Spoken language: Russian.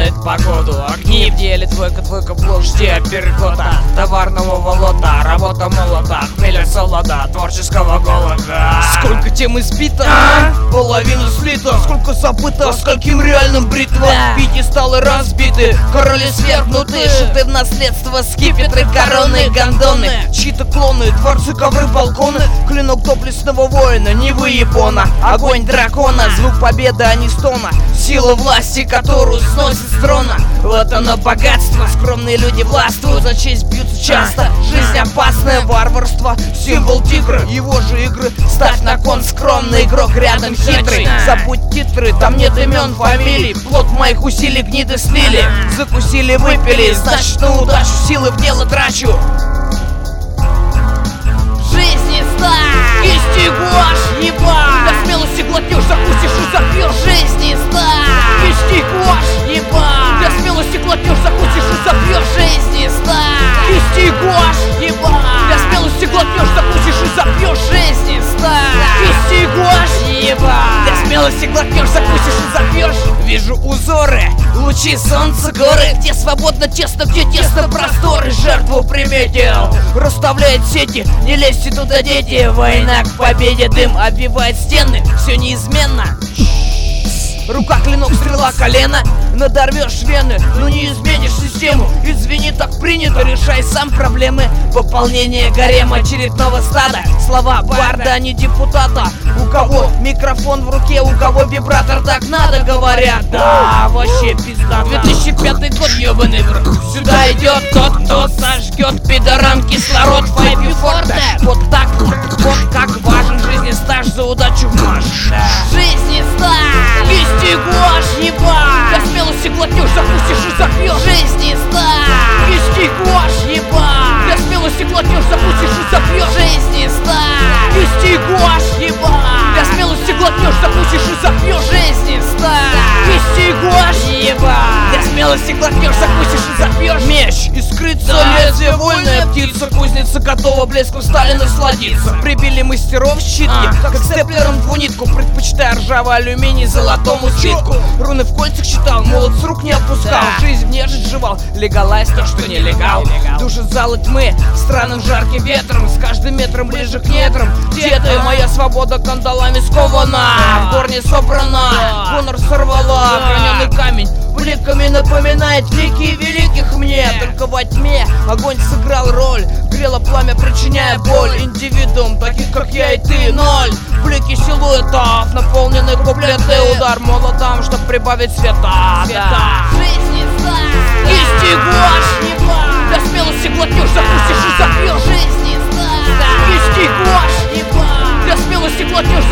делает погоду. Огни в деле, двойка блок, жди перекота товарного волота, работа молота, хмеля солода, творческого голода. Сколько тем избито, половина слита, сколько забыто, с каким реальным бритва. Пьедесталы разбиты, короли свергнуты, шиты в наследство скипетры, короны, гондоны, чьи-то клоны, дворцы, ковры, балконы, клинок доблестного воина, Невы Япона, огонь дракона, звук победы, а не стона, сила власти, которую сносит с трона. Вот оно богатство, скромные люди властвуют, за честь бьются часто, жизнь опасное варварство, символ тигра, его же игры. Ставь на кон скромный игрок, рядом хитрый, забудь титры, там нет имен, фамилий, плод моих усилий гниды слили, закусили, выпили, значит на удачу силы в дело трачу. Жизни сталь, Кисти гуашь, ебать, до смелости глотнешь, закусишь и запьешь. жизни сталь, Кисти гуашь, ебать, до смелости глотнешь, закусишь и запьешь. жизни сталь, Кисти гуашь, ебать, до смелости глотнешь, закусишь и запьешь. жизни сталь, Кисти гуашь, ебать, до смелости глотнешь, закусишь и запьешь. Вижу узоры, лучи солнца, горы, где свободно, тесно, где тесно просторы. Жертву приметил, расставляет сети, не лезьте туда, дети. Война к победе, дым обвивает стены, все неизменно. Рука, клинок, стрела, колено, надорвешь вены, но не изменишь систему. Извини, так принято, решай сам проблемы. Пополнение гарема очередного стада, слова барда, а не депутата. У кого микрофон в руке, у кого вибратор, так надо, говорят. Да, вообще пизда. 2005 год, ебаный в рот. Сюда идет тот, кто сожгет пидорам кислород. Файпи форте, вот так, вот как важен жизни стаж, за удачу маш. жизни сталь, Кисти гуашь, ебать, до смелости глотнешь, закусишь и запьешь. жизни сталь, Кисти гуашь, ебать, до смелости глотнешь, закусишь и запьешь. жизни сталь, Кисти гуашь, ебать, до смелости глотнешь, закусишь и запьешь. жизни сталь, Кисти гуашь, ебать, до смелости глотнешь, закусишь и запьешь. Меч искрится, лезвие вольная птица, кузница готова блеском стали насладиться. Прибили мастеров щитки, как степлером двунитку, предпочитая ржавый алюминий золотому слитку. Руны в кольцах читал, молот с рук не опускал, жизнь в нежить жевал, легалайз то, что нелегал. Душит залы тьмы странным жарким ветром, с каждым метром ближе к недрам. Деды, моя свобода кандалами скована, в горне собрана, гонор сорвала, граненый камень бликами напоминает лики великих мне. Только во тьме огонь сыграл роль, грело пламя, причиняя боль. Индивидуум, таких как я и ты, ноль. Блики силуэтов, наполнены куплеты, удар молотом, чтоб прибавить света. жизни сталь, Кисти гуашь, ебать, до смелости глотнешь, закусишь и запьешь. жизни сталь, Кисти гуашь, ебать, до смелости глотнешь,